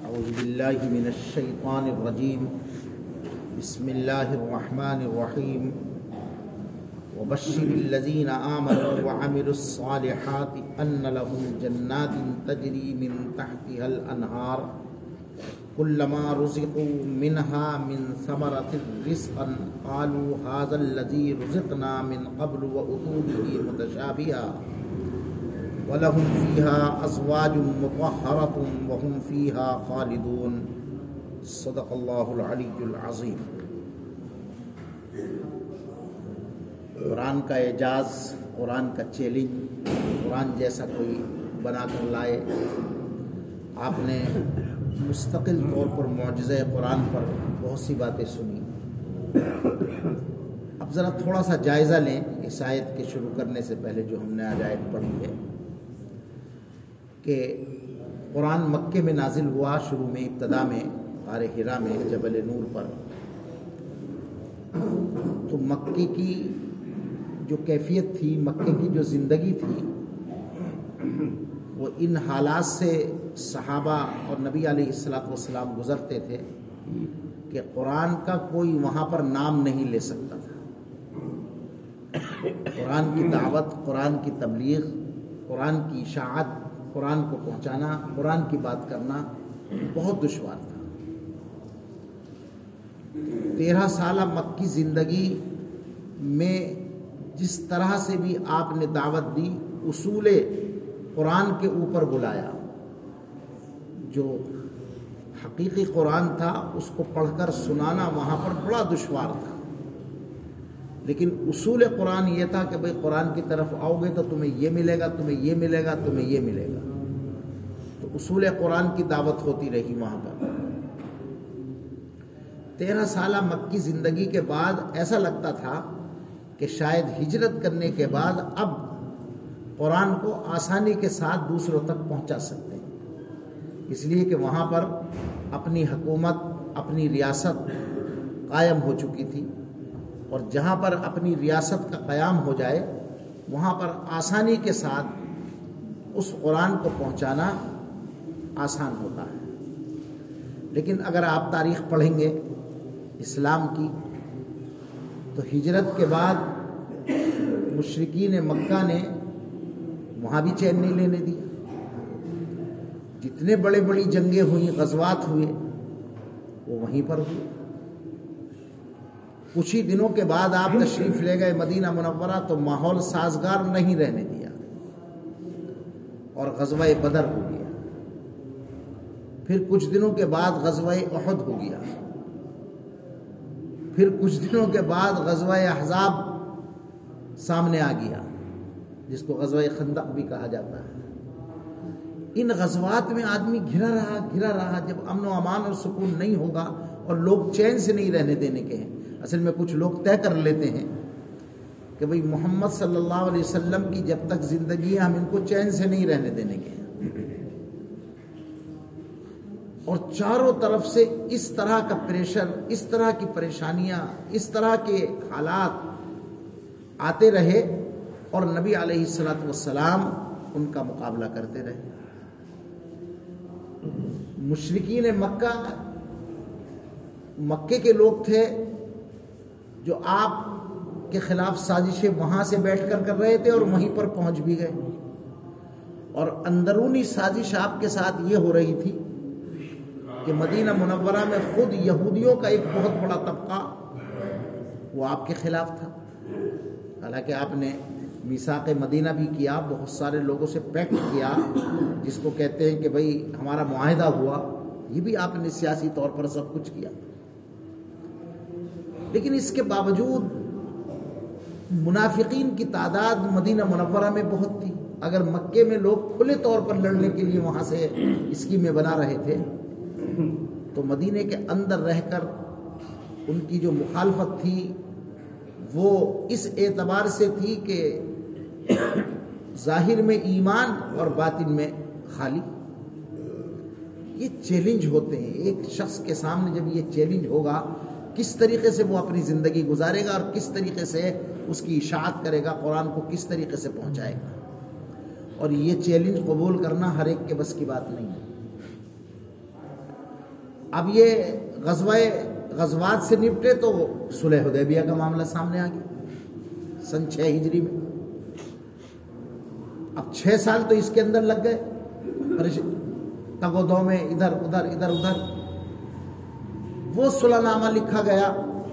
اعوذ باللہ من الشیطان الرجیم بسم اللہ الرحمن الرحیم وبشر الذین آمنوا وعملوا الصالحات ان لهم جنات تجری من تحتها الانہار كلما رزقوا منها من ثمرة رزقا قالوا هذا الذي رزقنا من قبل وأتوا به متشابها وَلَهُمْ فِيهَا أَزْوَاجٌ مُطَهَّرَةٌ وَهُمْ فِيهَا خَالِدُونَ صدق اللہ العلی العظیم۔ قرآن کا اعجاز، قرآن کا چیلنج، قرآن جیسا کوئی بنا کر لائے۔ آپ نے مستقل طور پر معجزہ قرآن پر بہت سی باتیں سنی۔ اب ذرا تھوڑا سا جائزہ لیں اس آیت کے شروع کرنے سے پہلے جو ہم نے آج آیت پڑھی ہے کہ قرآن مکے میں نازل ہوا، شروع میں ابتدا میں غار حرا میں جبل نور پر۔ تو مکے کی جو کیفیت تھی، مکے کی جو زندگی تھی، وہ ان حالات سے صحابہ اور نبی علیہ الصلوۃ والسلام گزرتے تھے کہ قرآن کا کوئی وہاں پر نام نہیں لے سکتا تھا۔ قرآن کی دعوت، قرآن کی تبلیغ، قرآن کی اشاعت، قرآن کو پہنچانا، قرآن کی بات کرنا بہت دشوار تھا۔ 13 سالہ مکی زندگی میں جس طرح سے بھی آپ نے دعوت دی، اصول قرآن کے اوپر بلایا۔ جو حقیقی قرآن تھا اس کو پڑھ کر سنانا وہاں پر بڑا دشوار تھا، لیکن اصول قرآن یہ تھا کہ بھئی قرآن کی طرف آؤ گے تو تمہیں یہ ملے گا، تمہیں یہ ملے گا، تمہیں یہ ملے گا۔ تو اصول قرآن کی دعوت ہوتی رہی وہاں پر۔ 13 سالہ مکی زندگی کے بعد ایسا لگتا تھا کہ شاید ہجرت کرنے کے بعد اب قرآن کو آسانی کے ساتھ دوسروں تک پہنچا سکتے ہیں، اس لیے کہ وہاں پر اپنی حکومت، اپنی ریاست قائم ہو چکی تھی، اور جہاں پر اپنی ریاست کا قیام ہو جائے وہاں پر آسانی کے ساتھ اس قرآن کو پہنچانا آسان ہوتا ہے۔ لیکن اگر آپ تاریخ پڑھیں گے اسلام کی تو ہجرت کے بعد مشرکین مکہ نے وہاں بھی چین نہیں لینے دیا۔ جتنے بڑے بڑی جنگیں ہوئیں، غزوات ہوئے، وہ وہیں پر ہوئے۔ کچھ ہی دنوں کے بعد آپ تشریف لے گئے مدینہ منورہ تو ماحول سازگار نہیں رہنے دیا اور غزوہ بدر ہو گیا۔ پھر کچھ دنوں کے بعد غزوہ احد ہو گیا۔ پھر کچھ دنوں کے بعد غزوہ احزاب سامنے آ گیا، جس کو غزوہ خندق بھی کہا جاتا ہے۔ ان غزوات میں آدمی گھرا رہا۔ جب امن و امان اور سکون نہیں ہوگا اور لوگ چین سے نہیں رہنے دینے کے ہیں، اصل میں کچھ لوگ طے کر لیتے ہیں کہ بھئی محمد صلی اللہ علیہ وسلم کی جب تک زندگی ہے ہم ان کو چین سے نہیں رہنے دینے کے ہیں، اور چاروں طرف سے اس طرح کا پریشر، اس طرح کی پریشانیاں، اس طرح کے حالات آتے رہے، اور نبی علیہ الصلوۃ والسلام ان کا مقابلہ کرتے رہے۔ مشرکین مکے کے لوگ تھے جو آپ کے خلاف سازشیں وہاں سے بیٹھ کر کر رہے تھے اور وہیں پر پہنچ بھی گئے، اور اندرونی سازش آپ کے ساتھ یہ ہو رہی تھی کہ مدینہ منورہ میں خود یہودیوں کا ایک بہت بڑا طبقہ وہ آپ کے خلاف تھا۔ حالانکہ آپ نے میثاق مدینہ بھی کیا، بہت سارے لوگوں سے پیکٹ کیا، جس کو کہتے ہیں کہ بھئی ہمارا معاہدہ ہوا، یہ بھی آپ نے سیاسی طور پر سب کچھ کیا۔ لیکن اس کے باوجود منافقین کی تعداد مدینہ منورہ میں بہت تھی۔ اگر مکے میں لوگ کھلے طور پر لڑنے کے لیے وہاں سے اسکیمیں بنا رہے تھے، تو مدینے کے اندر رہ کر ان کی جو مخالفت تھی وہ اس اعتبار سے تھی کہ ظاہر میں ایمان اور باطن میں خالی۔ یہ چیلنج ہوتے ہیں، ایک شخص کے سامنے جب یہ چیلنج ہوگا، کس طریقے سے وہ اپنی زندگی گزارے گا اور کس طریقے سے اس کی اشاعت کرے گا، قرآن کو کس طریقے سے پہنچائے گا، اور یہ چیلنج قبول کرنا ہر ایک کے بس کی بات نہیں ہے۔ اب یہ غزوات سے نپٹے تو صلح حدیبیہ کا معاملہ سامنے آ گیا سن 6 ہجری میں. اب 6 سال تو اس کے اندر لگ گئے تگ و دو میں، ادھر ادھر. وہ صلح نامہ لکھا گیا،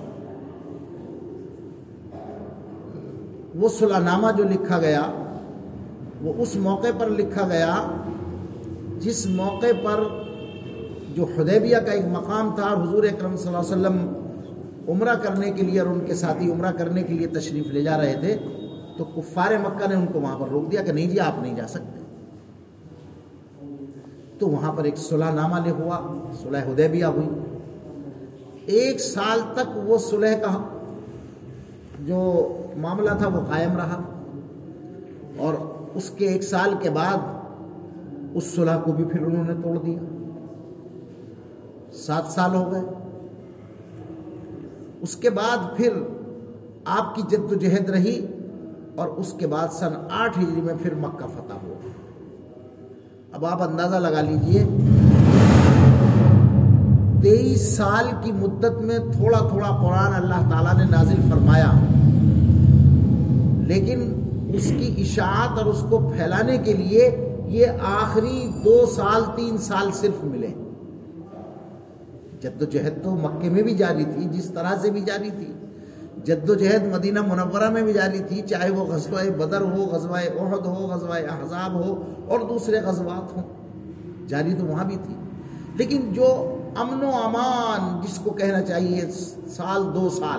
وہ صلح نامہ جو لکھا گیا وہ اس موقع پر لکھا گیا جس موقع پر جو حدیبیہ کا ایک مقام تھا، حضور اکرم صلی اللہ علیہ وسلم عمرہ کرنے کے لیے اور ان کے ساتھی عمرہ کرنے کے لیے تشریف لے جا رہے تھے، تو کفار مکہ نے ان کو وہاں پر روک دیا کہ نہیں جی آپ نہیں جا سکتے. تو وہاں پر ایک صلح نامہ ہوا، صلح حدیبیہ ہوئی. 1 سال تک وہ صلح کا جو معاملہ تھا وہ قائم رہا، اور اس کے 1 سال کے بعد اس صلح کو بھی پھر انہوں نے توڑ دیا. 7 سال ہو گئے. اس کے بعد پھر آپ کی جد و جہد رہی، اور اس کے بعد سن 8 ہجری میں پھر مکہ فتح ہوا. اب آپ اندازہ لگا لیجئے 23 سال کی مدت میں تھوڑا تھوڑا قرآن اللہ تعالیٰ نے نازل فرمایا، لیکن اس کی اشاعت اور اس کو پھیلانے کے لیے یہ آخری 2 سال 3 سال صرف ملے. جد و جہد تو مکے میں بھی جاری تھی، جس طرح سے بھی جاری تھی. جد و جہد مدینہ منورہ میں بھی جاری تھی، چاہے وہ غزوہ بدر ہو، غزوہ احد ہو، غزوہ احزاب ہو اور دوسرے غزوات ہوں، جاری تو وہاں بھی تھی. لیکن جو امن و امان جس کو کہنا چاہیے 2 سال،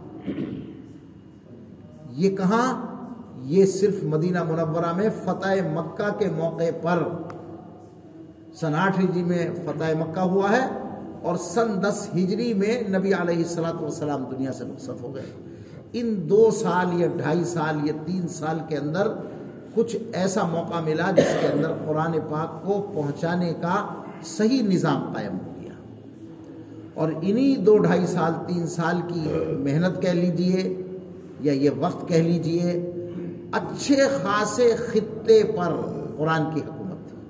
یہ کہاں؟ یہ صرف مدینہ منورہ میں فتح مکہ کے موقع پر سن 8 ہجری میں فتح مکہ ہوا ہے، اور سن 10 ہجری میں نبی علیہ الصلوۃ والسلام دنیا سے رخصت ہو گئے. ان 2 سال یا 2.5 سال یا 3 سال کے اندر کچھ ایسا موقع ملا جس کے اندر قرآن پاک کو پہنچانے کا صحیح نظام قائم ہو گیا. اور انہی 2.5 سال 3 سال کی محنت کہہ لیجئے یا یہ وقت کہہ لیجئے، اچھے خاصے خطے پر قرآن کی حکومت تھی.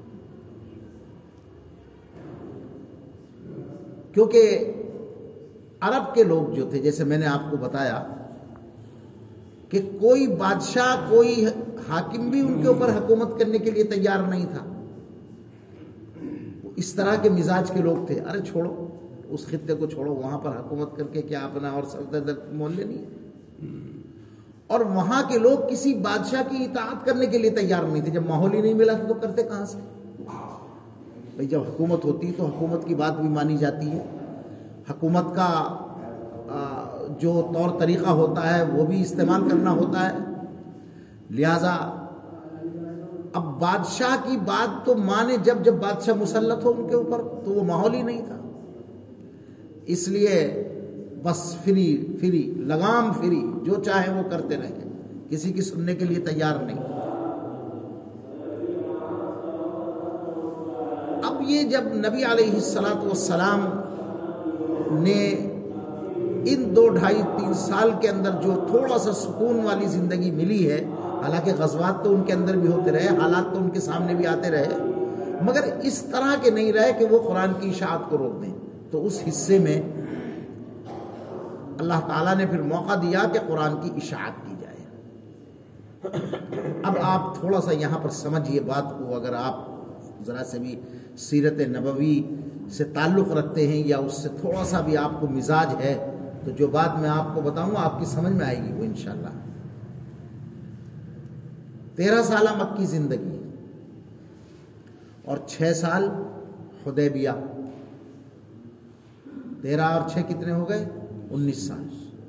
کیونکہ عرب کے لوگ جو تھے، جیسے میں نے آپ کو بتایا کہ کوئی بادشاہ کوئی حاکم بھی ان کے اوپر حکومت کرنے کے لیے تیار نہیں تھا. اس طرح کے مزاج کے لوگ تھے. ارے چھوڑو اس خطے کو، چھوڑو، وہاں پر حکومت کر کے کیا اپنا اور سر مول لینی ہے. اور وہاں کے لوگ کسی بادشاہ کی اطاعت کرنے کے لیے تیار نہیں تھے. جب ماحول ہی نہیں ملا تو کرتے کہاں سے؟ بھئی جب حکومت ہوتی تو حکومت کی بات بھی مانی جاتی ہے، حکومت کا جو طور طریقہ ہوتا ہے وہ بھی استعمال کرنا ہوتا ہے. لہذا اب بادشاہ کی بات تو مانے جب بادشاہ مسلط ہو ان کے اوپر، تو وہ ماحول ہی نہیں تھا. اس لیے بس فری لگام فری، جو چاہے وہ کرتے رہے، کسی کی سننے کے لیے تیار نہیں. اب یہ جب نبی علیہ الصلوۃ والسلام نے ان 2-2.5-3 سال کے اندر جو تھوڑا سا سکون والی زندگی ملی ہے، حالانکہ غزوات تو ان کے اندر بھی ہوتے رہے، حالات تو ان کے سامنے بھی آتے رہے، مگر اس طرح کے نہیں رہے کہ وہ قرآن کی اشاعت کو روک دیں. تو اس حصے میں اللہ تعالیٰ نے پھر موقع دیا کہ قرآن کی اشاعت کی جائے. اب آپ تھوڑا سا یہاں پر سمجھیے بات کو، اگر آپ ذرا سے بھی سیرت نبوی سے تعلق رکھتے ہیں یا اس سے تھوڑا سا بھی آپ کو مزاج ہے، تو جو بات میں آپ کو بتاؤں آپ کی سمجھ میں آئے گی وہ انشاءاللہ. 13 سالہ مکی زندگی اور 6 سال حدیبیہ. 13 اور 6 کتنے ہو گئے؟ 19 سال.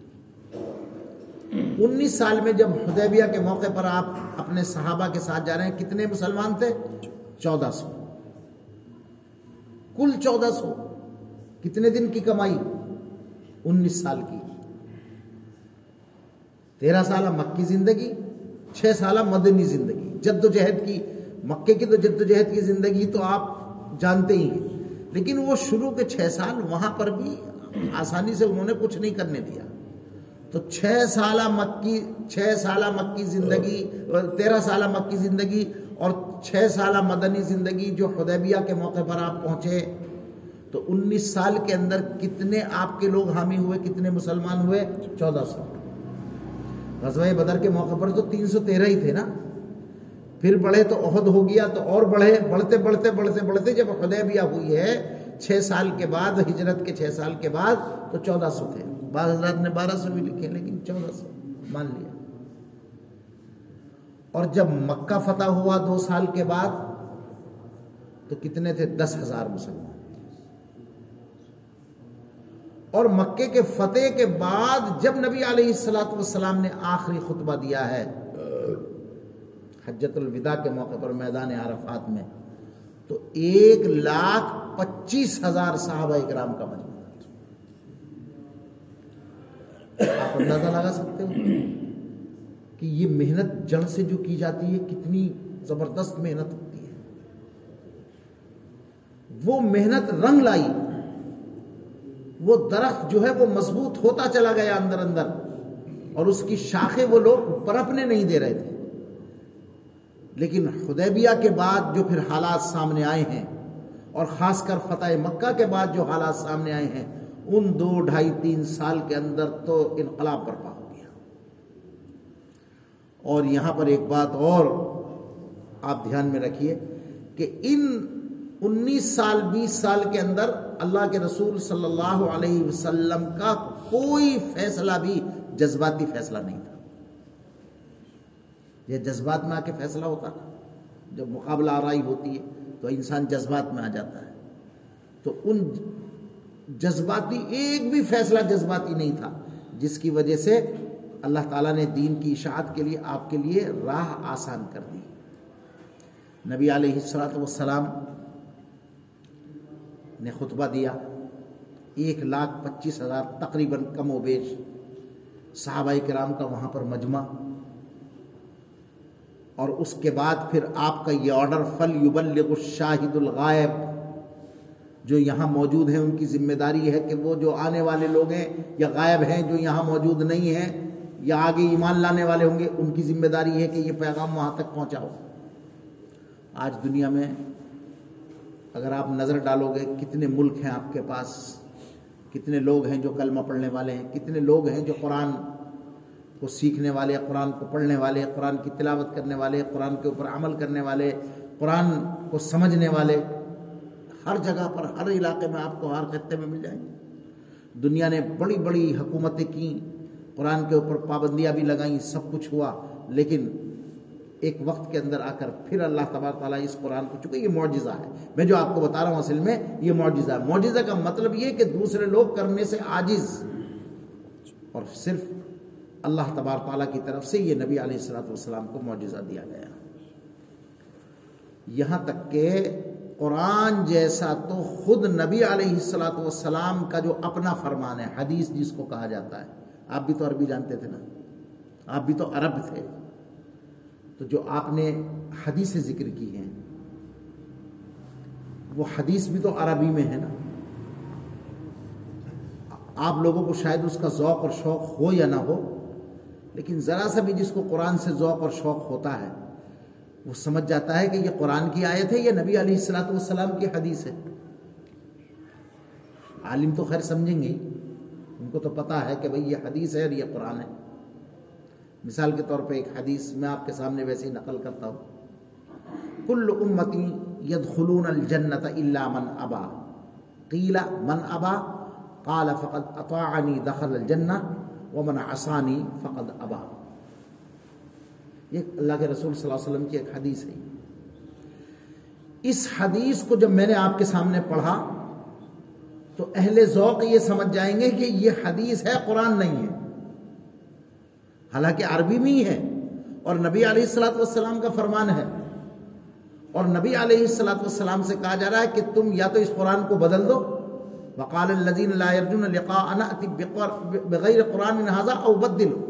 19 سال میں جب حدیبیہ کے موقع پر آپ اپنے صحابہ کے ساتھ جا رہے ہیں، کتنے مسلمان تھے؟ 1400. کل 1400. کتنے دن کی کمائی؟ 19 سال کی. 13 سالہ مکی زندگی، 6 سالہ مدنی زندگی. جد و جہد کی، مکے کی تو جد و جہد کی زندگی تو آپ جانتے ہی ہیں، لیکن وہ شروع کے 6 سال وہاں پر بھی آسانی سے انہوں نے کچھ نہیں کرنے دیا. تو 6 سالہ مکی زندگی، 13 سالہ مکی زندگی اور 6 سالہ مدنی زندگی جو حدیبیہ کے موقع پر آپ پہنچے، تو 19 سال کے اندر کتنے آپ کے لوگ حامی ہوئے, کتنے مسلمان ہوئے؟ 1400. غزوہ بدر کے موقع پر تو 313 ہی تھے نا, پھر بڑھے تو احد ہو گیا تو اور بڑھے, بڑھتے بڑھتے بڑھتے بڑھتے جب حدیبیہ ہوئی ہے 6 سال کے بعد, ہجرت کے 6 سال کے بعد, تو 1400 تھے. بعض حضرات نے 1200 بھی لکھے لیکن 1400 مان لیا. اور جب مکہ فتح ہوا 2 سال کے بعد تو کتنے تھے؟ 10,000 مسلمان. اور مکے کے فتح کے بعد جب نبی علیہ الصلوۃ والسلام نے آخری خطبہ دیا ہے حجۃ الوداع کے موقع پر میدان عرفات میں, تو 1,25,000 صحابہ اکرام کا مجمع تھا. آپ اندازہ لگا سکتے ہو کہ یہ محنت جڑ سے جو کی جاتی ہے کتنی زبردست محنت ہوتی ہے. وہ محنت رنگ لائی, وہ درخت جو ہے وہ مضبوط ہوتا چلا گیا اندر اندر, اور اس کی شاخیں وہ لوگ پنپنے نہیں دے رہے تھے. لیکن حدیبیہ کے بعد جو پھر حالات سامنے آئے ہیں, اور خاص کر فتح مکہ کے بعد جو حالات سامنے آئے ہیں, ان 2, 2.5, 3 سال کے اندر تو انقلاب برپا ہو گیا. اور یہاں پر ایک بات اور آپ دھیان میں رکھیے کہ ان 19 سال 20 سال کے اندر اللہ کے رسول صلی اللہ علیہ وسلم کا کوئی فیصلہ بھی جذباتی فیصلہ نہیں تھا. یہ جذبات میں آ کے فیصلہ ہوتا ہے, جب مقابلہ آرائی ہوتی ہے تو انسان جذبات میں آ جاتا ہے. تو ان جذباتی ایک بھی فیصلہ جذباتی نہیں تھا, جس کی وجہ سے اللہ تعالیٰ نے دین کی اشاعت کے لیے آپ کے لیے راہ آسان کر دی. نبی علیہ الصلوۃ والسلام نے خطبہ دیا, 1,25,000 تقریباً کم و بیش صحابہ کرام کا وہاں پر مجمع. اور اس کے بعد پھر آپ کا یہ آرڈر فَلْيُبَلِّغُ الشَّاهِدُ الْغَائِبُ, جو یہاں موجود ہیں ان کی ذمہ داری ہے کہ وہ جو آنے والے لوگ ہیں یا غائب ہیں, جو یہاں موجود نہیں ہیں یا آگے ایمان لانے والے ہوں گے, ان کی ذمہ داری ہے کہ یہ پیغام وہاں تک پہنچاؤ. آج دنیا میں اگر آپ نظر ڈالو گے کتنے ملک ہیں آپ کے پاس, کتنے لوگ ہیں جو کلمہ پڑھنے والے ہیں, کتنے لوگ ہیں جو قرآن کو سیکھنے والے, قرآن کو پڑھنے والے, قرآن کی تلاوت کرنے والے, قرآن کے اوپر عمل کرنے والے, قرآن کو سمجھنے والے. ہر جگہ پر, ہر علاقے میں آپ کو ہر خطے میں مل جائیں گے. دنیا نے بڑی بڑی حکومتیں کی, قرآن کے اوپر پابندیاں بھی لگائیں, سب کچھ ہوا, لیکن ایک وقت کے اندر آ کر پھر اللہ تبارک تعالیٰ اس قرآن کو, چونکہ یہ معجزہ ہے, میں جو آپ کو بتا رہا ہوں اصل میں یہ معجزہ ہے. معجزہ کا مطلب یہ کہ دوسرے لوگ کرنے سے عاجز, اور صرف اللہ تبارک تعالیٰ کی طرف سے یہ نبی علیہ الصلوۃ والسلام کو معجزہ دیا گیا. یہاں تک کہ قرآن جیسا تو خود نبی علیہ الصلوۃ والسلام کا جو اپنا فرمان ہے, حدیث جس کو کہا جاتا ہے, آپ بھی تو عربی جانتے تھے نا, آپ بھی تو عرب تھے, تو جو آپ نے حدیثیں ذکر کی ہیں وہ حدیث بھی تو عربی میں ہے نا. آپ لوگوں کو شاید اس کا ذوق اور شوق ہو یا نہ ہو, لیکن ذرا سا بھی جس کو قرآن سے ذوق اور شوق ہوتا ہے وہ سمجھ جاتا ہے کہ یہ قرآن کی آیت ہے, یہ نبی علیہ الصلوۃ والسلام کی حدیث ہے. عالم تو خیر سمجھیں گے, ان کو تو پتا ہے کہ بھئی یہ حدیث ہے اور یہ قرآن ہے. مثال کے طور پہ ایک حدیث میں آپ کے سامنے ویسے ہی نقل کرتا ہوں, کل امتی یدخلون الجنۃ الا من ابا, قیل من ابا, قال فقد اطاعنی دخل الجنہ ومن عصانی فقد ابا. یہ اللہ کے رسول صلی اللہ علیہ وسلم کی ایک حدیث ہے. اس حدیث کو جب میں نے آپ کے سامنے پڑھا تو اہل ذوق یہ سمجھ جائیں گے کہ یہ حدیث ہے, قرآن نہیں ہے, حالانکہ عربی میں ہی ہے اور نبی علیہ الصلوۃ والسلام کا فرمان ہے. اور نبی علیہ الصلوۃ والسلام سے کہا جا رہا ہے کہ تم یا تو اس قرآن کو بدل دو, وقال الذین لا یرجون لقاءنا ائت بغیر قرآن ھذا او بدلوا,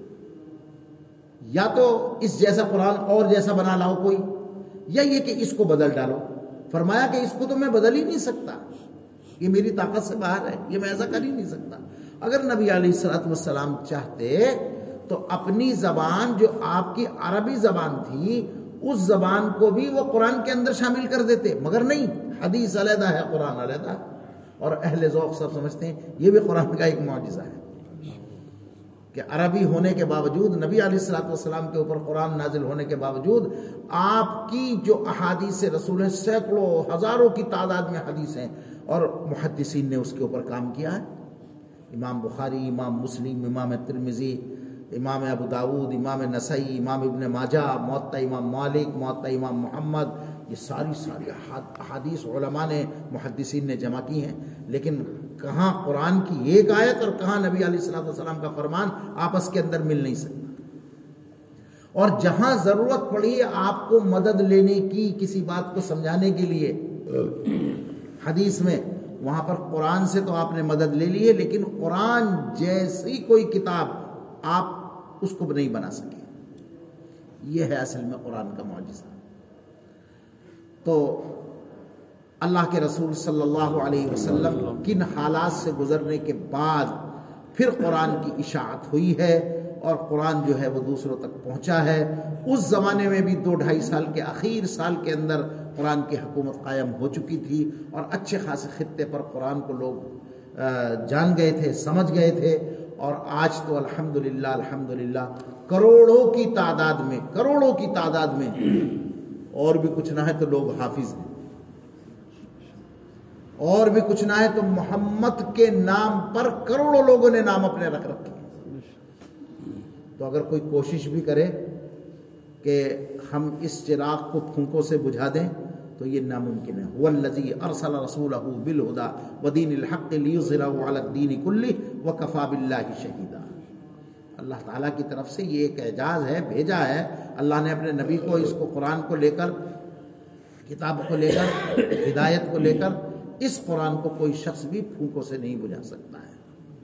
یا تو اس جیسا قرآن اور جیسا بنا لاؤ کوئی, یا یہ کہ اس کو بدل ڈالو. فرمایا کہ اس کو تو میں بدل ہی نہیں سکتا, یہ میری طاقت سے باہر ہے, یہ میں ایسا کر ہی نہیں سکتا. اگر نبی علیہ الصلوۃ والسلام چاہتے تو اپنی زبان جو آپ کی عربی زبان تھی اس زبان کو بھی وہ قرآن کے اندر شامل کر دیتے, مگر نہیں, حدیث علیحدہ ہے, قرآن علیحدہ. اور اہل ذوق سب سمجھتے ہیں یہ بھی قرآن کا ایک معجزہ ہے کہ عربی ہونے کے باوجود، نبی علیہ الصلوۃ والسلام کے اوپر قرآن نازل ہونے کے باوجود، آپ کی جو احادیث رسول ہیں سینکڑوں ہزاروں کی تعداد میں حدیث ہیں، اور محدثین نے اس کے اوپر کام کیا ہے. امام بخاری، امام مسلم، امام ترمذی، امام ابو داود، امام نسائی، امام ابن ماجہ، موطا امام مالک، موطا امام محمد، یہ ساری احادیث علماء نے، محدثین نے جمع کی ہیں. لیکن کہاں قرآن کی ایک آیت اور کہاں نبی علیہ الصلوۃ والسلام کا فرمان آپس کے اندر مل نہیں سکتا. اور جہاں ضرورت پڑی آپ کو مدد لینے کی، کسی بات کو سمجھانے کے لیے حدیث میں، وہاں پر قرآن سے تو آپ نے مدد لے لی ہے، لیکن قرآن جیسی کوئی کتاب آپ اس کو نہیں بنا سکے. یہ ہے اصل میں قرآن کا معجزہ. تو اللہ کے رسول صلی اللہ علیہ وسلم کن حالات سے گزرنے کے بعد پھر قرآن کی اشاعت ہوئی ہے اور قرآن جو ہے وہ دوسروں تک پہنچا ہے. اس زمانے میں بھی 2-2.5 سال کے اخیر سال کے اندر قرآن کی حکومت قائم ہو چکی تھی، اور اچھے خاصے خطے پر قرآن کو لوگ جان گئے تھے، سمجھ گئے تھے. اور آج تو الحمدللہ کروڑوں کی تعداد میں اور بھی کچھ نہ ہے تو لوگ حافظ ہیں، اور بھی کچھ نہ ہے تو محمد کے نام پر کروڑوں لوگوں نے نام اپنے رکھ رکھے. تو اگر کوئی کوشش بھی کرے کہ ہم اس چراغ کو پھونکوں سے بجھا دیں تو یہ ناممکن ہے. والذی ارسل رسولہ بالہدی ودین الحق لیظہرہ علی الدین کلہ وکفی باللہ شہیدا. اللہ تعالیٰ کی طرف سے یہ ایک اعجاز ہے، بھیجا ہے اللہ نے اپنے نبی کو، اس کو قرآن کو لے کر، کتاب کو لے کر، ہدایت کو لے کر. اس قرآن کو کوئی شخص بھی پھونکوں سے نہیں بجھا سکتا ہے.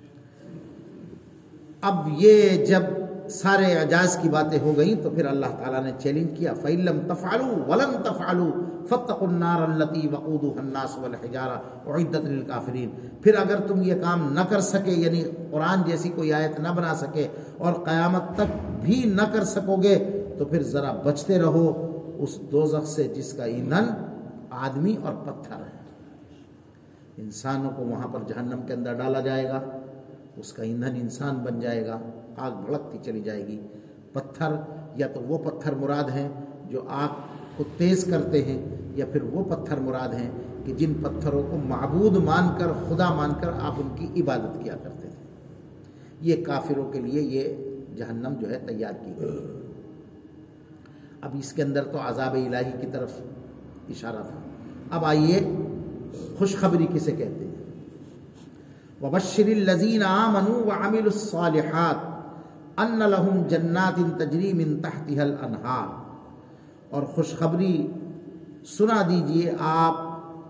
اب یہ جب سارے اعجاز کی باتیں ہو گئیں تو پھر اللہ تعالیٰ نے چیلنج کیا، فَإِن لَّمْ تَفْعَلُوا وَلَن تَفْعَلُوا فَاتَّقُوا النَّارَ الَّتِي وَقُودُهَا النَّاسُ وَالْحِجَارَةُ أُعِدَّتْ لِلْكَافِرِينَ. پھر اگر تم یہ کام نہ کر سکے، یعنی قرآن جیسی کوئی آیت نہ بنا سکے اور قیامت تک بھی نہ کر سکو گے، تو پھر ذرا بچتے رہو اس دوزخ سے جس کا ایندھن آدمی اور پتھر ہے. انسانوں کو وہاں پر جہنم کے اندر ڈالا جائے گا، اس کا ایندھن انسان بن جائے گا، آگ بھڑکتی چلی جائے گی. پتھر یا تو وہ پتھر مراد ہیں جو آگ کو تیز کرتے ہیں، یا پھر وہ پتھر مراد ہیں کہ جن پتھروں کو معبود مان کر، خدا مان کر آپ ان کی عبادت کیا کرتے تھے. یہ کافروں کے لیے یہ جہنم جو ہے تیار کی گئی. اب اس کے اندر تو عذاب الہی کی طرف اشارہ تھا. اب آئیے خوشخبری کسے کہتے ہیں. وَبَشِّرِ الَّذِينَ آمَنُوا وَعَمِلُوا الصَّالِحَاتِ أَنَّ لَهُمْ جَنَّاتٍ تَجْرِي مِن تَحْتِهَا الْأَنْهَارُ. اور خوشخبری سنا دیجئے آپ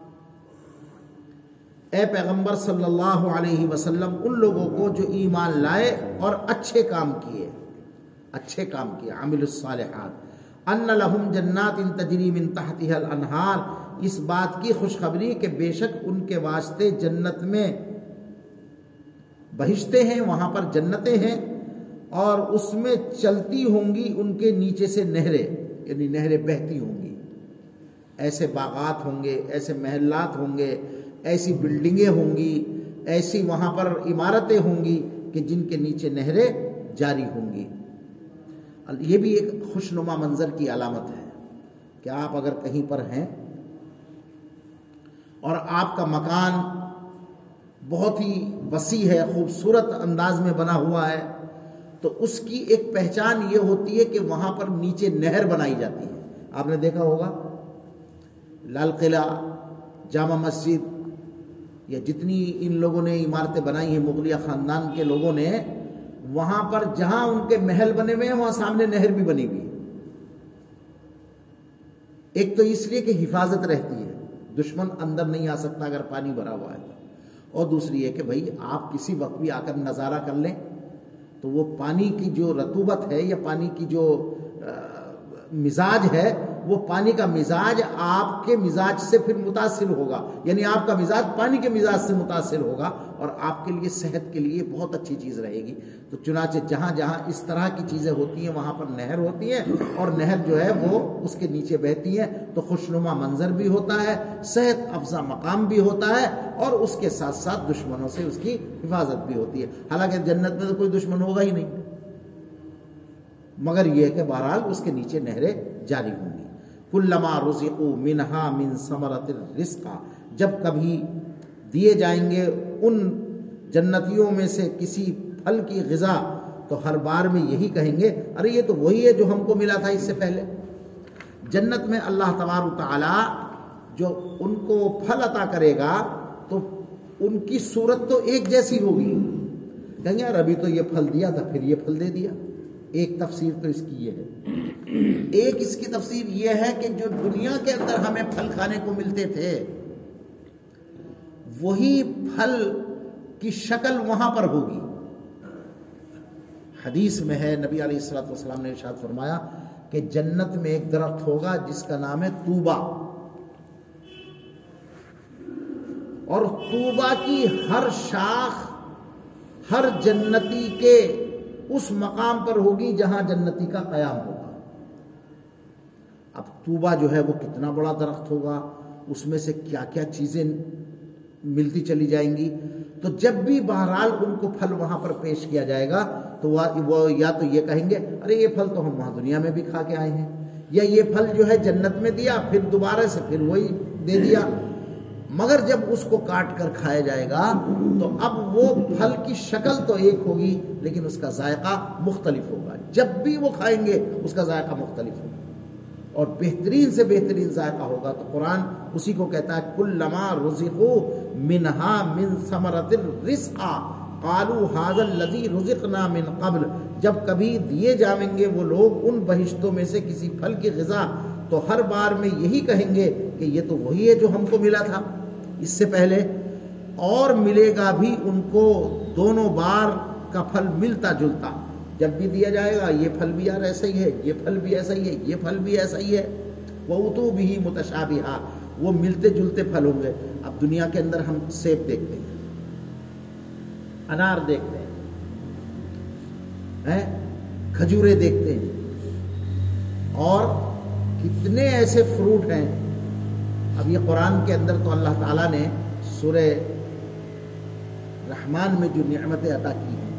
اے پیغمبر صلی اللہ علیہ وسلم ان لوگوں کو جو ایمان لائے اور اچھے کام کیے. عَمِلُوا الصَّالِحَاتِ أَنَّ لَهُمْ جَنَّاتٍ تَجْرِي مِن تَحْتِهَا الْأَنْهَارُ. اس بات کی خوشخبری کہ بے شک ان کے واسطے جنت میں بہشتے ہیں، وہاں پر جنتیں ہیں، اور اس میں چلتی ہوں گی ان کے نیچے سے نہریں، یعنی نہریں بہتی ہوں گی. ایسے باغات ہوں گے، ایسے محلات ہوں گے، ایسی بلڈنگیں ہوں گی، ایسی وہاں پر عمارتیں ہوں گی کہ جن کے نیچے نہریں جاری ہوں گی. یہ بھی ایک خوشنما منظر کی علامت ہے کہ آپ اگر کہیں پر ہیں اور آپ کا مکان بہت ہی وسیع ہے، خوبصورت انداز میں بنا ہوا ہے، تو اس کی ایک پہچان یہ ہوتی ہے کہ وہاں پر نیچے نہر بنائی جاتی ہے. آپ نے دیکھا ہوگا لال قلعہ، جامع مسجد، یا جتنی ان لوگوں نے عمارتیں بنائی ہیں مغلیہ خاندان کے لوگوں نے، وہاں پر جہاں ان کے محل بنے ہوئے ہیں وہاں سامنے نہر بھی بنی ہوئی ہے. ایک تو اس لیے کہ حفاظت رہتی ہے، دشمن اندر نہیں آ سکتا اگر پانی بھرا ہوا ہے، اور دوسری یہ کہ بھائی آپ کسی وقت بھی آ کر نظارہ کر لیں تو وہ پانی کی جو رطوبت ہے یا پانی کی جو مزاج ہے وہ پانی کا مزاج آپ کے مزاج سے پھر متاثر ہوگا، یعنی آپ کا مزاج پانی کے مزاج سے متاثر ہوگا اور آپ کے لیے صحت کے لیے بہت اچھی چیز رہے گی۔ تو چنانچہ جہاں جہاں اس طرح کی چیزیں ہوتی ہیں وہاں پر نہر ہوتی ہے، اور نہر جو ہے وہ اس کے نیچے بہتی ہے تو خوشنما منظر بھی ہوتا ہے، صحت افزا مقام بھی ہوتا ہے، اور اس کے ساتھ ساتھ دشمنوں سے اس کی حفاظت بھی ہوتی ہے۔ حالانکہ جنت میں تو کوئی دشمن ہوگا ہی نہیں، مگر یہ کہ بہرحال اس کے نیچے نہریں جاری ہوں گی۔ کلما رزقوا منہا من ثمرۃ الرزق، جب کبھی دیے جائیں گے ان جنتیوں میں سے کسی پھل کی غذا تو ہر بار میں یہی کہیں گے ارے یہ تو وہی ہے جو ہم کو ملا تھا اس سے پہلے۔ جنت میں اللہ تبارک و تعالی جو ان کو پھل عطا کرے گا تو ان کی صورت تو ایک جیسی ہوگی، کہیں گے یار ابھی تو یہ پھل دیا تھا پھر یہ پھل دے دیا۔ ایک تفسیر تو اس کی یہ ہے، ایک اس کی تفسیر یہ ہے کہ جو دنیا کے اندر ہمیں پھل کھانے کو ملتے تھے وہی پھل کی شکل وہاں پر ہوگی۔ حدیث میں ہے نبی علیہ الصلوۃ والسلام نے ارشاد فرمایا کہ جنت میں ایک درخت ہوگا جس کا نام ہے طوبہ، اور طوبہ کی ہر شاخ ہر جنتی کے اس مقام پر ہوگی جہاں جنتی کا قیام ہوگا۔ اب طوبہ جو ہے وہ کتنا بڑا درخت ہوگا، اس میں سے کیا کیا چیزیں ملتی چلی جائیں گی، تو جب بھی بہرحال ان کو پھل وہاں پر پیش کیا جائے گا تو وہ یا تو یہ کہیں گے ارے یہ پھل تو ہم وہاں دنیا میں بھی کھا کے آئے ہیں، یا یہ پھل جو ہے جنت میں دیا پھر دوبارہ سے پھر وہی دے دیا۔ مگر جب اس کو کاٹ کر کھایا جائے گا تو اب وہ پھل کی شکل تو ایک ہوگی لیکن اس کا ذائقہ مختلف ہوگا، جب بھی وہ کھائیں گے اس کا ذائقہ مختلف ہوگا اور بہترین سے بہترین ذائقہ ہوگا۔ تو قرآن اسی کو کہتا ہے کلما رزقوا منہا من ثمرۃ الرزق قالوا ھذا الذی رزقنا من قبل، جب کبھی دیے جائیں گے وہ لوگ ان بہشتوں میں سے کسی پھل کی غذا تو ہر بار میں یہی کہیں گے کہ یہ تو وہی ہے جو ہم کو ملا تھا اس سے پہلے، اور ملے گا بھی ان کو دونوں بار کا پھل ملتا جلتا۔ جب بھی دیا جائے گا یہ پھل بھی یار ایسا ہی ہے، یہ پھل بھی ایسا ہی ہے، یہ پھل بھی ایسا ہی ہے۔ وَأُتُوا بِهِ مُتَشَابِهًا، وہ ملتے جلتے پھل ہوں گے۔ اب دنیا کے اندر ہم سیب دیکھتے ہیں، انار دیکھتے ہیں، کھجورے دیکھتے ہیں، اور کتنے ایسے فروٹ ہیں۔ اب یہ قرآن کے اندر تو اللہ تعالیٰ نے سورہ رحمان میں جو نعمتیں عطا کی ہیں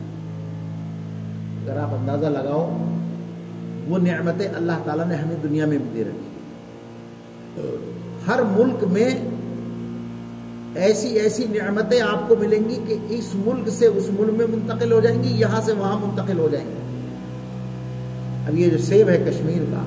اگر آپ اندازہ لگاؤ وہ نعمتیں اللہ تعالیٰ نے ہمیں دنیا میں بھی دے رکھی۔ ہر ملک میں ایسی ایسی نعمتیں آپ کو ملیں گی کہ اس ملک سے اس ملک میں منتقل ہو جائیں گی، یہاں سے وہاں منتقل ہو جائیں گی۔ اب یہ جو سیب ہے کشمیر کا،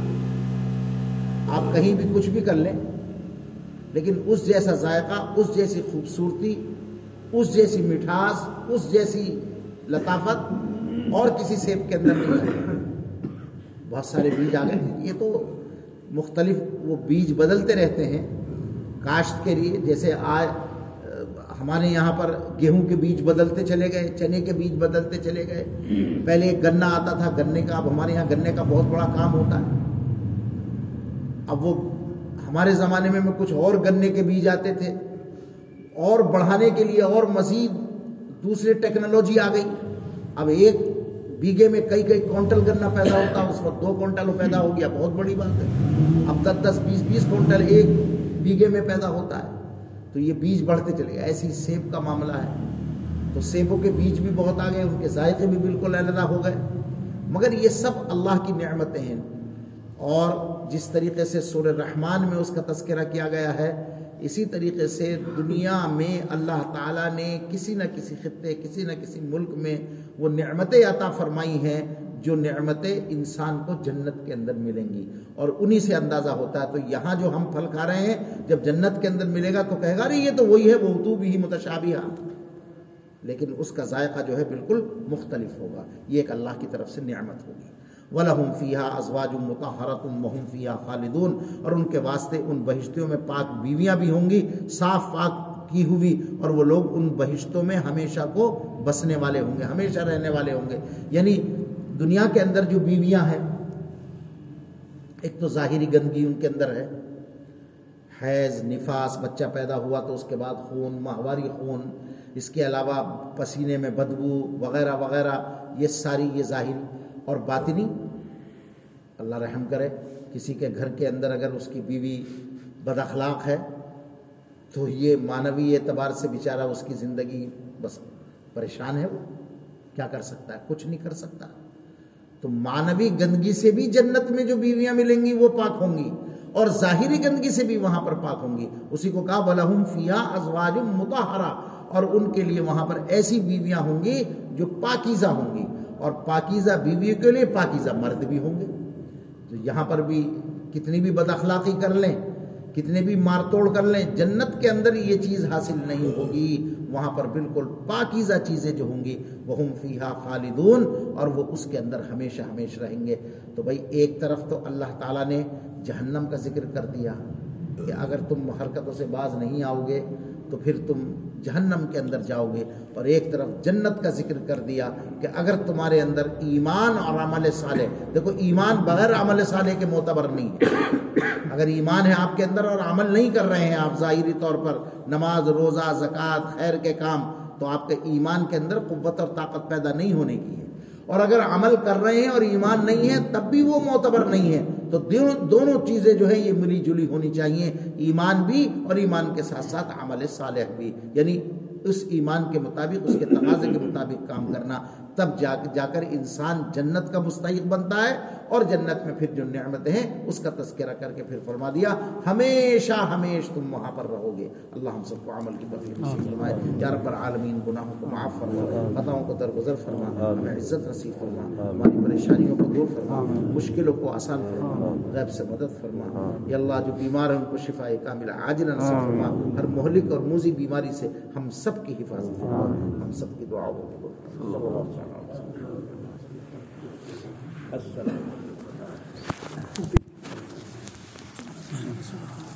آپ کہیں بھی کچھ بھی کر لیں لیکن اس جیسا ذائقہ، اس جیسی خوبصورتی، اس جیسی مٹھاس، اس جیسی لطافت اور کسی سیب کے اندر نہیں ہے۔ بہت سارے بیج آ گئے ہیں، یہ تو مختلف وہ بیج بدلتے رہتے ہیں کاشت کے لیے، جیسے آج ہمارے یہاں پر گیہوں کے بیج بدلتے چلے گئے، چنے کے بیج بدلتے چلے گئے۔ پہلے ایک گنا آتا تھا گنے کا، اب ہمارے یہاں گنے کا بہت بڑا کام ہوتا ہے۔ اب وہ ہمارے زمانے میں کچھ اور گنے کے بیج آتے تھے، اور بڑھانے کے لیے اور مزید دوسری ٹیکنالوجی آ گئی۔ اب ایک بیگھے میں کئی کئی کونٹل گنا پیدا ہوتا، اس وقت 2 کونٹل پیدا ہو گیا، بہت بڑی بات ہے۔ اب 10-10 20-20 کونٹل ایک بیگھے میں پیدا ہوتا ہے، تو یہ بیج بڑھتے چلے گئے۔ ایسی سیب کا معاملہ ہے، تو سیبوں کے بیج بھی بہت آ گئے، ان کے ذائقے بھی بالکل علیحدہ ہو گئے۔ مگر یہ سب اللہ کی نعمتیں ہیں، اور جس طریقے سے سورہ رحمان میں اس کا تذکرہ کیا گیا ہے، اسی طریقے سے دنیا میں اللہ تعالیٰ نے کسی نہ کسی خطے، کسی نہ کسی ملک میں وہ نعمتیں عطا فرمائی ہیں جو نعمتیں انسان کو جنت کے اندر ملیں گی، اور انہی سے اندازہ ہوتا ہے۔ تو یہاں جو ہم پھل کھا رہے ہیں جب جنت کے اندر ملے گا تو کہے گا ارے یہ تو وہی ہے، وَأُتُوا بِهِ مُتَشَابِهًا، لیکن اس کا ذائقہ جو ہے بالکل مختلف ہوگا۔ یہ ایک اللہ کی طرف سے نعمت ہوگی۔ وَلَهُمْ فِيهَا أَزْوَاجٌ مُطَهَّرَةٌ وَهُمْ فِيهَا خَالِدُونَ، اور ان کے واسطے ان بہشتوں میں پاک بیویاں بھی ہوں گی، صاف پاک کی ہوئی، اور وہ لوگ ان بہشتوں میں ہمیشہ کو بسنے والے ہوں گے، ہمیشہ رہنے والے ہوں گے۔ یعنی دنیا کے اندر جو بیویاں ہیں ایک تو ظاہری گندگی ان کے اندر ہے، حیض، نفاس، بچہ پیدا ہوا تو اس کے بعد خون، ماہواری خون، اس کے علاوہ پسینے میں بدبو وغیرہ وغیرہ، یہ ساری یہ ظاہری اور باطنی۔ اللہ رحم کرے، کسی کے گھر کے اندر اگر اس کی بیوی بد اخلاق ہے تو یہ معنوی اعتبار سے بیچارہ اس کی زندگی بس پریشان ہے، وہ کیا کر سکتا ہے؟ کچھ نہیں کر سکتا۔ تو معنوی گندگی سے بھی جنت میں جو بیویاں ملیں گی وہ پاک ہوں گی، اور ظاہری گندگی سے بھی وہاں پر پاک ہوں گی۔ اسی کو کہا وَلَهُمْ فِيهَا أَزْوَاجٌ مُطَهَّرَةٌ، اور ان کے لیے وہاں پر ایسی بیویاں ہوں گی جو پاکیزہ ہوں گی، اور پاکیزہ بیویوں کے لیے پاکیزہ مرد بھی ہوں گے۔ تو یہاں پر بھی کتنی بھی بد اخلاقی کر لیں، کتنے بھی مار توڑ کر لیں، جنت کے اندر یہ چیز حاصل نہیں ہوگی۔ وہاں پر بالکل پاکیزہ چیزیں جو ہوں گی، وَهُمْ فِيهَا خَالِدُونَ، اور وہ اس کے اندر ہمیشہ ہمیشہ رہیں گے۔ تو بھائی ایک طرف تو اللہ تعالیٰ نے جہنم کا ذکر کر دیا کہ اگر تم حرکتوں سے باز نہیں آؤ گے تو پھر تم جہنم کے اندر جاؤ گے، اور ایک طرف جنت کا ذکر کر دیا کہ اگر تمہارے اندر ایمان اور عمل صالح، دیکھو ایمان بغیر عمل صالح کے معتبر نہیں ہے۔ اگر ایمان ہے آپ کے اندر اور عمل نہیں کر رہے ہیں آپ ظاہری طور پر، نماز، روزہ، زکوٰۃ، خیر کے کام، تو آپ کے ایمان کے اندر قوت اور طاقت پیدا نہیں ہونے کی ہے۔ اور اگر عمل کر رہے ہیں اور ایمان نہیں ہے تب بھی وہ معتبر نہیں ہے۔ تو دونوں چیزیں جو ہیں یہ ملی جلی ہونی چاہیے، ایمان بھی اور ایمان کے ساتھ ساتھ عمل صالح بھی، یعنی اس ایمان کے مطابق، اس کے تقاضے کے مطابق کام کرنا، تب جا کر انسان جنت کا مستحق بنتا ہے۔ اور جنت میں پھر جو نعمتیں ہیں اس کا تذکرہ کر کے پھر فرما دیا ہمیشہ ہمیشہ تم وہاں پر رہو گے۔ اللہ ہم سب کو عمل کی توفیق نصیب فرمائے یا رب العالمین، گناہوں کو معاف فرما، خطاؤں کو درگزر فرما، ہمیں عزت نصیب فرما، ہماری پریشانیوں کو دور فرما، مشکلوں کو آسان فرما، غیب سے مدد فرما۔ یا اللہ جو بیمار ہیں ان کو شفائے کاملہ عاجلہ نصیب فرما، ہر مہلک اور موذی بیماری سے ہم سب کی حفاظت فرما، ہم سب کی دعاؤں کو قبول فرما۔ السلام